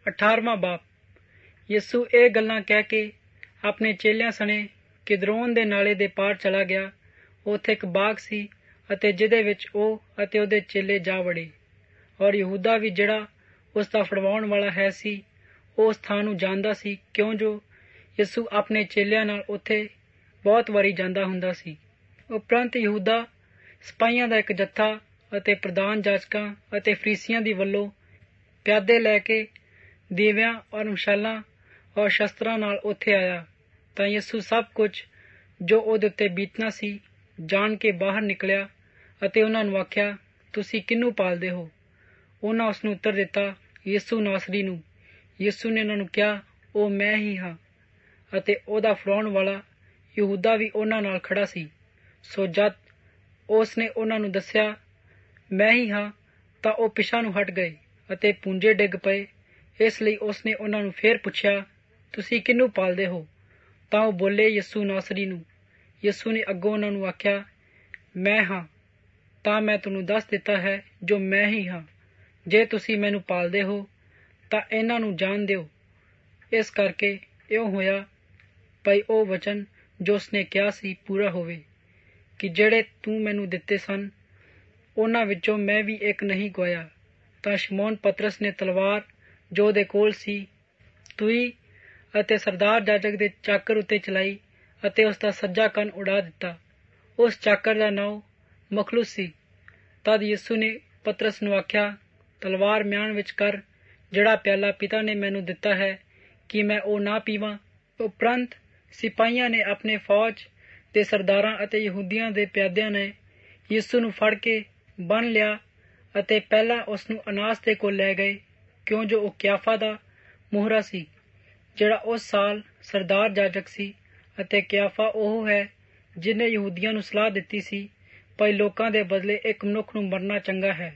18ਵਾਂ ਬਾਪ। ਯਿਸੂ ਇਹ ਗੱਲਾਂ ਕਹਿ ਕੇ ਆਪਣੇ ਚੇਲਿਆਂ ਸਣੇ ਕਿਦਰੋਨ ਦੇ ਨਾਲੇ ਦੇ ਪਾਰ ਚਲਾ ਗਿਆ। ਉੱਥੇ ਇੱਕ ਬਾਗ ਸੀ ਅਤੇ ਜਿਹਦੇ ਵਿੱਚ ਉਹ ਅਤੇ ਉਹਦੇ ਚੇਲੇ ਜਾ ਵੜੇ। ਔਰ ਯਹੂਦਾ ਵੀ ਜਿਹੜਾ ਉਸ ਦਾ ਫੜਵਾਉਣ ਵਾਲਾ ਹੈ ਸੀ, ਉਹ ਉਸ ਥਾਂ ਨੂੰ ਜਾਣਦਾ ਸੀ, ਕਿਉਂ ਜੋ ਯਿਸੂ ਆਪਣੇ ਚੇਲਿਆਂ ਨਾਲ ਉੱਥੇ ਬਹੁਤ ਵਾਰੀ ਜਾਂਦਾ ਹੁੰਦਾ ਸੀ। ਉਪਰੰਤ ਯਹੂਦਾ ਸਿਪਾਹੀਆਂ ਦਾ ਇੱਕ ਜੱਥਾ ਅਤੇ ਪ੍ਰਧਾਨ ਜਾਜਕਾਂ ਅਤੇ ਫਰੀਸੀਆਂ ਦੀ ਵੱਲੋਂ ਪਿਆਦੇ ਲੈ ਕੇ ਦੀਵਿਆਂ ਔਰ ਮਸ਼ਾਲਾਂ ਔਰ ਸ਼ਸਤਰਾਂ ਨਾਲ ਉੱਥੇ ਆਇਆ। ਤਾਂ ਯਿਸੂ ਸਭ ਕੁਝ ਜੋ ਉਹਦੇ ਉੱਤੇ ਬੀਤਣਾ ਸੀ ਜਾਣ ਕੇ ਬਾਹਰ ਨਿਕਲਿਆ ਅਤੇ ਉਹਨਾਂ ਨੂੰ ਆਖਿਆ, ਤੁਸੀਂ ਕਿਹਨੂੰ ਪਾਲਦੇ ਹੋ? ਉਹਨਾਂ ਉਸ ਨੂੰ ਉੱਤਰ ਦਿੱਤਾ, ਯਿਸੂ ਨਾਸਰੀ ਨੂੰ। ਯਿਸੂ ਨੇ ਉਹਨਾਂ ਨੂੰ ਕਿਹਾ, ਉਹ ਮੈਂ ਹੀ ਹਾਂ। ਅਤੇ ਉਹਦਾ ਫੜਾਉਣ ਵਾਲਾ ਯਹੂਦਾ ਵੀ ਉਹਨਾਂ ਨਾਲ ਖੜਾ ਸੀ। ਸੋ ਜਦ ਉਸ ਨੇ ਉਹਨਾਂ ਨੂੰ ਦੱਸਿਆ, ਮੈਂ ਹੀ ਹਾਂ, ਤਾਂ ਉਹ ਪਿਛਾਂ ਨੂੰ ਹਟ ਗਏ ਅਤੇ ਪੂੰਝੇ ਡਿੱਗ ਪਏ। ਇਸ ਲਈ ਉਸ ਨੇ ਉਹਨਾਂ ਨੂੰ ਫੇਰ ਪੁੱਛਿਆ, ਤੁਸੀਂ ਕਿਹਨੂੰ ਪਾਲਦੇ ਹੋ? ਤਾਂ ਉਹ ਬੋਲੇ, ਯਿਸੂ ਨਾਸਰੀ ਨੂੰ। ਯਿਸੂ ਨੇ ਅੱਗੋਂ ਉਹਨਾਂ ਨੂੰ ਆਖਿਆ, ਮੈਂ ਹਾਂ। ਤਾਂ ਮੈਂ ਤੁਹਾਨੂੰ ਦੱਸ ਦਿੱਤਾ ਹੈ ਜੋ ਮੈਂ ਹੀ ਹਾਂ। ਜੇ ਤੁਸੀਂ ਮੈਨੂੰ ਪਾਲਦੇ ਹੋ ਤਾਂ ਇਹਨਾਂ ਨੂੰ ਜਾਣ ਦਿਓ। ਇਸ ਕਰਕੇ ਇਉਂ ਹੋਇਆ ਭਈ ਉਹ ਵਚਨ ਜੋ ਉਸਨੇ ਕਿਹਾ ਸੀ ਪੂਰਾ ਹੋਵੇ ਕਿ ਜਿਹੜੇ ਤੂੰ ਮੈਨੂੰ ਦਿੱਤੇ ਸਨ, ਉਹਨਾਂ ਵਿੱਚੋਂ ਮੈਂ ਵੀ ਇੱਕ ਨਹੀਂ ਗਵਾਇਆ। ਤਾਂ ਸ਼ਮੌਨ ਪਤਰਸ ਨੇ ਤਲਵਾਰ ਜੋ ਉਹਦੇ ਕੋਲ ਸੀ ਤੂਈ ਅਤੇ ਸਰਦਾਰ ਜਾਜਕ ਦੇ ਚਾਕਰ ਉੱਤੇ ਚਲਾਈ ਅਤੇ ਉਸ ਦਾ ਸੱਜਾ ਕੰਨ ਉਡਾ ਦਿੱਤਾ। ਉਸ ਚਾਕਰ ਦਾ ਨਾਂ ਮਖਲੂਸ ਸੀ। ਤਦ ਯਿਸੂ ਨੇ ਪਤਰਸ ਨੂੰ ਆਖਿਆ, ਤਲਵਾਰ ਮਿਆਨ ਵਿੱਚ ਕਰ। ਜਿਹੜਾ ਪਿਆਲਾ ਪਿਤਾ ਨੇ ਮੈਨੂੰ ਦਿੱਤਾ ਹੈ, ਕਿ ਮੈਂ ਉਹ ਨਾ ਪੀਵਾਂ? ਉਪਰੰਤ ਸਿਪਾਹੀਆਂ ਨੇ ਆਪਣੇ ਫੌਜ ਦੇ ਸਰਦਾਰਾਂ ਅਤੇ ਯਹੂਦੀਆਂ ਦੇ ਪਿਆਦਿਆਂ ਨੇ ਯਿਸੂ ਨੂੰ ਫੜ ਕੇ ਬੰਨ੍ਹ ਲਿਆ ਅਤੇ ਪਹਿਲਾਂ ਉਸ ਨੂੰ ਅਨਾਸ ਦੇ ਕੋਲ ਲੈ ਗਏ, ਕਿਉਂ ਜੋ ਉਹ ਕਿਆਫਾ ਦਾ ਮੋਹਰਾ ਸੀ, ਜਿਹੜਾ ਉਸ ਸਾਲ ਸਰਦਾਰ ਜਾਜਕ ਸੀ। ਅਤੇ ਕਿਆਫਾ ਉਹ ਹੈ ਜਿਹਨੇ ਯਹੂਦੀਆਂ ਨੂੰ ਸਲਾਹ ਦਿੱਤੀ ਸੀ ਭਾਈ ਲੋਕਾਂ ਦੇ ਬਦਲੇ ਇੱਕ ਮਨੁੱਖ ਨੂੰ ਮਰਨਾ ਚੰਗਾ ਹੈ।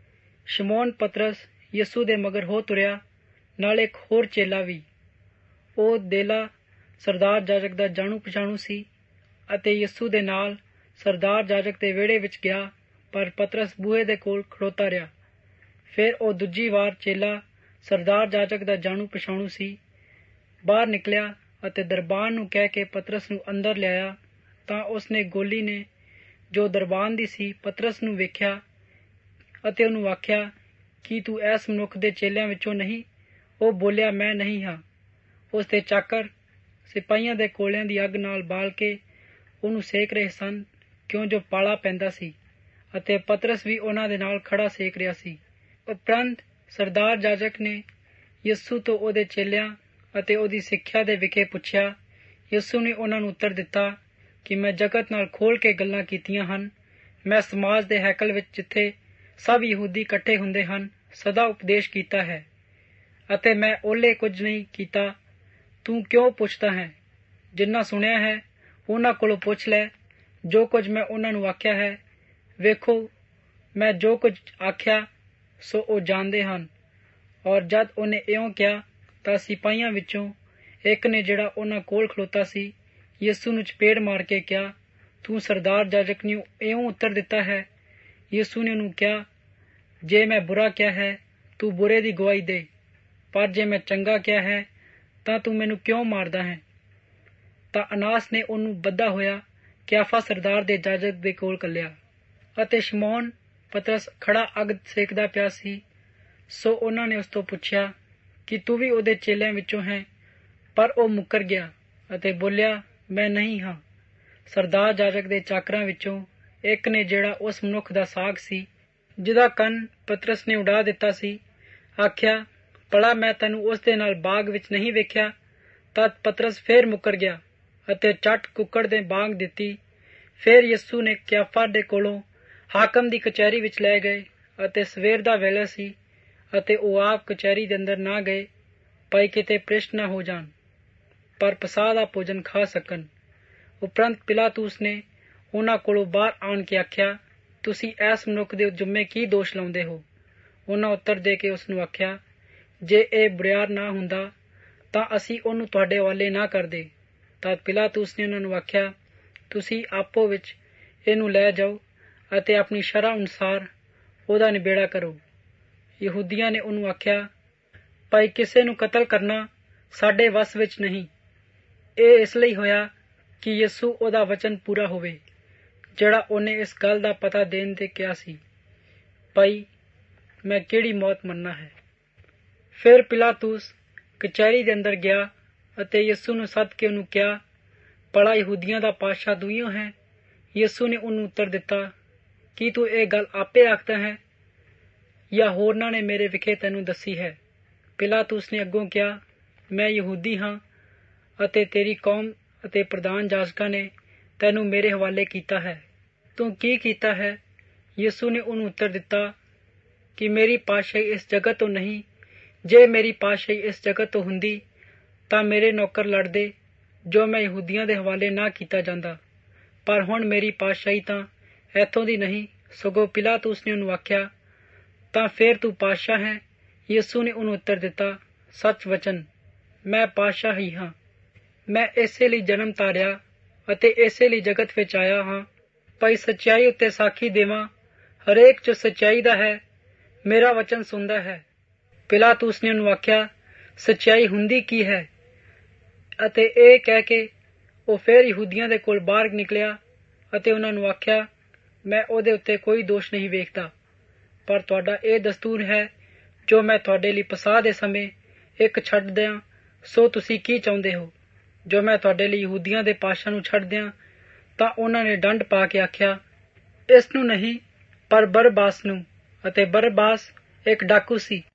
ਸ਼ਮੌਨ ਪਤਰਸ ਯਿਸੂ ਦੇ ਮਗਰ ਹੋ ਤੁਰਿਆ, ਨਾਲ ਇੱਕ ਹੋਰ ਚੇਲਾ ਵੀ। ਉਹ ਦੇਲਾ ਸਰਦਾਰ ਜਾਜਕ ਦਾ ਜਾਣੂ ਪਛਾਣੂ ਸੀ ਅਤੇ ਯਿਸੂ ਦੇ ਨਾਲ ਸਰਦਾਰ ਜਾਜਕ ਦੇ ਵਿਹੜੇ ਵਿੱਚ ਗਿਆ, ਪਰ ਪਤਰਸ ਬੂਹੇ ਦੇ ਕੋਲ ਖੜੋਤਾ ਰਿਹਾ। ਫਿਰ ਉਹ ਦੂਜੀ ਵਾਰ ਚੇਲਾ ਸਰਦਾਰ ਜਾਜਕ ਦਾ ਜਾਣੂ ਪਛਾਣੂ ਸੀ ਬਾਹਰ ਨਿਕਲਿਆ ਅਤੇ ਦਰਬਾਨ ਨੂੰ ਕਹਿ ਕੇ ਪਤਰਸ ਨੂੰ ਅੰਦਰ ਲਿਆਇਆ। ਤਾਂ ਉਸਨੇ ਗੋਲੀ ਨੇ ਜੋ ਦਰਬਾਨ ਦੀ ਸੀ ਪਤਰਸ ਨੂੰ ਵੇਖਿਆ ਅਤੇ ਉਹਨੂੰ ਆਖਿਆ, ਕੀ ਤੂੰ ਇਸ ਮਨੁੱਖ ਦੇ ਚੇਲਿਆਂ ਵਿੱਚੋਂ ਨਹੀਂ? ਉਹ ਬੋਲਿਆ, ਮੈਂ ਨਹੀਂ ਹਾਂ। ਉਸ ਦੇ ਚਾਕਰ ਸਿਪਾਹੀਆਂ ਦੇ ਕੋਲਿਆਂ ਦੀ ਅੱਗ ਨਾਲ ਬਾਲ ਕੇ ਉਹਨੂੰ ਸੇਕ ਰਹੇ ਸਨ, ਕਿਉਂ ਜੋ ਪਾਲਾ ਪੈਂਦਾ ਸੀ, ਅਤੇ ਪਤਰਸ ਵੀ ਉਹਨਾਂ ਦੇ ਨਾਲ ਖੜਾ ਸੇਕ ਰਿਹਾ ਸੀ। ਉਪਰੰਤ ਸਰਦਾਰ ਜਾਜਕ ਨੇ ਯਿਸੂ ਤੋਂ ਉਹਦੇ ਚੇਲਿਆਂ ਅਤੇ ਉਹਦੀ ਸਿੱਖਿਆ ਦੇ ਵਿਖੇ ਪੁੱਛਿਆ। ਯਿਸੂ ਨੇ ਉਹਨਾਂ ਨੂੰ ਉੱਤਰ ਦਿੱਤਾ ਕਿ ਮੈਂ ਜਗਤ ਨਾਲ ਖੋਲ੍ਹ ਕੇ ਗੱਲਾਂ ਕੀਤੀਆਂ ਹਨ। ਮੈਂ ਸਮਾਜ ਦੇ ਹੈਕਲ ਵਿੱਚ, ਜਿੱਥੇ ਸਭ ਯਹੂਦੀ ਇਕੱਠੇ ਹੁੰਦੇ ਹਨ, ਸਦਾ ਉਪਦੇਸ਼ ਕੀਤਾ ਹੈ ਅਤੇ ਮੈਂ ਓਲੇ ਕੁਝ ਨਹੀਂ ਕੀਤਾ। ਤੂੰ ਕਿਉਂ ਪੁੱਛਦਾ ਹੈ? ਜਿੰਨਾ ਸੁਣਿਆ ਹੈ ਉਹਨਾਂ ਕੋਲੋਂ ਪੁੱਛ ਲੈ। ਜੋ ਕੁਝ ਮੈਂ ਉਹਨਾਂ ਨੂੰ ਆਖਿਆ ਹੈ, ਵੇਖੋ, ਮੈਂ ਜੋ ਕੁਝ ਆਖਿਆ ਸੋ ਉਹ ਜਾਣਦੇ ਹਨ। ਔਰ ਜਦ ਉਹਨੇ ਇਉਂ ਕਿਹਾ ਤਾਂ ਸਿਪਾਹੀਆਂ ਵਿੱਚੋਂ ਇੱਕ ਨੇ, ਜਿਹੜਾ ਉਹਨਾਂ ਕੋਲ ਖਲੋਤਾ ਸੀ, ਯਿਸੂ ਨੂੰ ਚਪੇੜ ਮਾਰ ਕੇ ਕਿਹਾ, ਤੂੰ ਸਰਦਾਰ ਜਾਜਕ ਨੂੰ ਇਉਂ ਉੱਤਰ ਦਿੱਤਾ ਹੈ? ਯਿਸੂ ਨੇ ਉਹਨੂੰ ਕਿਹਾ, ਜੇ ਮੈਂ ਬੁਰਾ ਕਿਹਾ ਹੈ ਤੂੰ ਬੁਰੇ ਦੀ ਗਵਾਹੀ ਦੇ, ਪਰ ਜੇ ਮੈਂ ਚੰਗਾ ਕਿਹਾ ਹੈ ਤਾਂ ਤੂੰ ਮੈਨੂੰ ਕਿਉਂ ਮਾਰਦਾ ਹੈ? ਤਾਂ ਅਨਾਸ ਨੇ ਉਹਨੂੰ ਬੱਧਾ ਹੋਇਆ ਕਿਆਫਾ ਸਰਦਾਰ ਦੇ ਜਾਜਕ ਦੇ ਕੋਲ ਘੱਲਿਆ। ਅਤੇ ਸ਼ਮੌਨ ਪਤਰਸ ਖੜਾ ਅੱਗ ਸੇਕਦਾ ਪਿਆ ਸੀ। ਸੋ ਉਹਨਾਂ ਨੇ ਉਸ ਤੋਂ ਪੁੱਛਿਆ ਕਿ ਤੂੰ ਵੀ ਉਹਦੇ ਚੇਲਿਆਂ ਵਿੱਚੋਂ ਹੈ? ਪਰ ਉਹ ਮੁੱਕਰ ਗਿਆ ਅਤੇ ਬੋਲਿਆ, ਮੈਂ ਨਹੀਂ ਹਾਂ। ਸਰਦਾਰ ਜਾਜਕ ਦੇ ਚਾਕਰਾਂ ਵਿੱਚੋਂ ਇੱਕ ਨੇ, ਜਿਹੜਾ ਉਸ ਮਨੁੱਖ ਦਾ ਸਾਗ ਸੀ ਜਿਹਦਾ ਕੰਨ ਪਤਰਸ ਨੇ ਉਡਾ ਦਿੱਤਾ ਸੀ, ਆਖਿਆ, ਭਲਾ ਮੈਂ ਤੈਨੂੰ ਉਸ ਦੇ ਨਾਲ ਬਾਗ ਵਿੱਚ ਨਹੀਂ ਵੇਖਿਆ? ਤਦ ਪਤਰਸ ਫੇਰ ਮੁੱਕਰ ਗਿਆ ਅਤੇ ਝੱਟ ਕੁੱਕੜ ਦੇ ਬਾਂਗ ਦਿੱਤੀ। ਫਿਰ ਯਿਸੂ ਨੇ ਕਿਆਫਾ ਦੇ ਕੋਲੋਂ ਹਾਕਮ ਦੀ ਕਚਹਿਰੀ ਵਿੱਚ ਲੈ ਗਏ ਅਤੇ ਸਵੇਰ ਦਾ ਵੇਲਾ ਸੀ ਅਤੇ ਉਹ ਆਪ ਕਚਹਿਰੀ ਦੇ ਅੰਦਰ ਨਾ ਗਏ ਭਾਈ ਕਿਤੇ ਭ੍ਰਿਸ਼ਟ ਨਾ ਹੋ ਜਾਣ, ਪਰ ਪਸਾਹ ਦਾ ਭੋਜਨ ਖਾ ਸਕਣ। ਉਪਰੰਤ ਪਿਲਾਤੂਸ ਨੇ ਉਹਨਾਂ ਕੋਲੋਂ ਬਾਹਰ ਆਣ ਕੇ ਆਖਿਆ, ਤੁਸੀਂ ਇਸ ਮਨੁੱਖ ਦੇ ਜੁੰਮੇ ਕੀ ਦੋਸ਼ ਲਾਉਂਦੇ ਹੋ? ਉਹਨਾਂ ਉੱਤਰ ਦੇ ਕੇ ਉਸ ਨੂੰ ਆਖਿਆ, ਜੇ ਇਹ ਬੁਰਿਆਰ ਨਾ ਹੁੰਦਾ ਤਾਂ ਅਸੀਂ ਉਹਨੂੰ ਤੁਹਾਡੇ ਹਵਾਲੇ ਨਾ ਕਰਦੇ। ਤਦ ਪਿਲਾਤੂਸ ਨੇ ਉਹਨਾਂ ਨੂੰ ਆਖਿਆ, ਤੁਸੀਂ ਆਪੋ ਵਿੱਚ ਇਹਨੂੰ ਲੈ ਜਾਓ ਅਤੇ ਆਪਣੀ ਸ਼ਰ੍ਹਾ ਅਨੁਸਾਰ ਉਹਦਾ ਨਿਬੇੜਾ ਕਰੋ। ਯਹੂਦੀਆਂ ਨੇ ਉਹਨੂੰ ਆਖਿਆ, ਭਾਈ ਕਿਸੇ ਨੂੰ ਕਤਲ ਕਰਨਾ ਸਾਡੇ ਵੱਸ ਵਿੱਚ ਨਹੀਂ। ਇਹ ਇਸ ਲਈ ਹੋਇਆ ਕਿ ਯਿਸੂ ਉਹਦਾ ਵਚਨ ਪੂਰਾ ਹੋਵੇ ਜਿਹੜਾ ਉਹਨੇ ਇਸ ਗੱਲ ਦਾ ਪਤਾ ਦੇਣ ਤੇ ਕਿਹਾ ਸੀ, ਭਾਈ ਮੈਂ ਕਿਹੜੀ ਮੌਤ ਮਰਨਾ ਹੈ। ਫਿਰ ਪਿਲਾਤੂਸ ਕਚਹਿਰੀ ਦੇ ਅੰਦਰ ਗਿਆ ਅਤੇ ਯਿਸੂ ਨੂੰ ਸੱਦ ਕੇ ਉਹਨੂੰ ਕਿਹਾ, ਭਲਾ ਯਹੂਦੀਆਂ ਦਾ ਪਾਤਸ਼ਾਹ ਤੂੰ ਹੀ ਹੈ? ਯਿਸੂ ਨੇ ਉਹਨੂੰ ਉੱਤਰ ਦਿੱਤਾ, ਕੀ ਤੂੰ ਇਹ ਗੱਲ ਆਪੇ ਆਖਦਾ ਹੈ ਜਾਂ ਹੋਰਨਾਂ ਨੇ ਮੇਰੇ ਵਿਖੇ ਤੈਨੂੰ ਦੱਸੀ ਹੈ? ਪਿਲਾਤੂਸ ਨੇ ਅੱਗੋਂ ਕਿਹਾ, ਮੈਂ ਯਹੂਦੀ ਹਾਂ ਅਤੇ ਤੇਰੀ ਕੌਮ ਅਤੇ ਪ੍ਰਧਾਨ ਜਾਜਕਾਂ ਨੇ ਤੈਨੂੰ ਮੇਰੇ ਹਵਾਲੇ ਕੀਤਾ ਹੈ। ਤੂੰ ਕੀ ਕੀਤਾ ਹੈ? ਯਿਸੂ ਨੇ ਉਹਨੂੰ ਉੱਤਰ ਦਿੱਤਾ ਕਿ ਮੇਰੀ ਪਾਤਸ਼ਾਹੀ ਇਸ ਜਗਤ ਤੋਂ ਨਹੀਂ। ਜੇ ਮੇਰੀ ਪਾਤਸ਼ਾਹੀ ਇਸ ਜਗਤ ਤੋਂ ਹੁੰਦੀ ਤਾਂ ਮੇਰੇ ਨੌਕਰ ਲੜਦੇ ਜੋ ਮੈਂ ਯਹੂਦੀਆਂ ਦੇ ਹਵਾਲੇ ਨਾ ਕੀਤਾ ਜਾਂਦਾ, ਪਰ ਹੁਣ ਮੇਰੀ ਪਾਤਸ਼ਾਹੀ ਤਾਂ ਇੱਥੋਂ ਦੀ ਨਹੀਂ। ਸਗੋਂ ਪਿਲਾਤੂਸ ਨੇ ਉਹਨੂੰ ਆਖਿਆ, ਤਾਂ ਫੇਰ ਤੂੰ ਪਾਤਸ਼ਾਹ ਹੈ? ਯਿਸੂ ਨੇ ਉਹਨੂੰ ਉੱਤਰ ਦਿੱਤਾ, ਸੱਚ ਵਚਨ ਮੈਂ ਪਾਤਸ਼ਾਹ ਹੀ ਹਾਂ। ਮੈਂ ਇਸੇ ਲਈ ਜਨਮ ਧਾਰਿਆ ਅਤੇ ਇਸੇ ਲਈ ਜਗਤ ਵਿੱਚ ਆਇਆ ਹਾਂ, ਭਾਈ ਸੱਚਾਈ ਉੱਤੇ ਸਾਖੀ ਦੇਵਾਂ। ਹਰੇਕ ਜੋ ਸੱਚਾਈ ਦਾ ਹੈ ਮੇਰਾ ਵਚਨ ਸੁਣਦਾ ਹੈ। ਪਿਲਾਤੂਸ ਨੇ ਉਹਨੂੰ ਆਖਿਆ, ਸੱਚਾਈ ਹੁੰਦੀ ਕੀ ਹੈ? ਅਤੇ ਇਹ ਕਹਿ ਕੇ ਉਹ ਫੇਰ ਯਹੂਦੀਆਂ ਦੇ ਕੋਲ ਬਾਹਰ ਨਿਕਲਿਆ ਅਤੇ ਉਹਨਾਂ ਨੂੰ ਆਖਿਆ, ਮੈਂ ਉਹਦੇ ਉੱਤੇ ਕੋਈ ਦੋਸ਼ ਨਹੀਂ ਵੇਖਦਾ, ਪਰ ਤੁਹਾਡਾ ਇਹ ਦਸਤੂਰ ਹੈ ਜੋ ਮੈਂ ਤੁਹਾਡੇ ਲਈ ਪਸਾਹ ਦੇ ਸਮੇਂ ਇੱਕ ਛੱਡ ਦਿਆਂ। ਸੋ ਤੁਸੀਂ ਕੀ ਚਾਹੁੰਦੇ ਹੋ? ਜੋ ਮੈਂ ਤੁਹਾਡੇ ਲਈ ਯਹੂਦੀਆਂ ਦੇ ਪਾਤਸ਼ਾਹ ਨੂੰ ਛੱਡ ਦਿਆਂ? ਤਾਂ ਉਹਨਾਂ ਨੇ ਡੰਡ ਪਾ ਕੇ ਆਖਿਆ, ਇਸ ਨੂੰ ਨਹੀਂ ਪਰ ਬਰਬਾਸ ਨੂੰ। ਅਤੇ ਬਰਬਾਸ ਇੱਕ ਡਾਕੂ ਸੀ।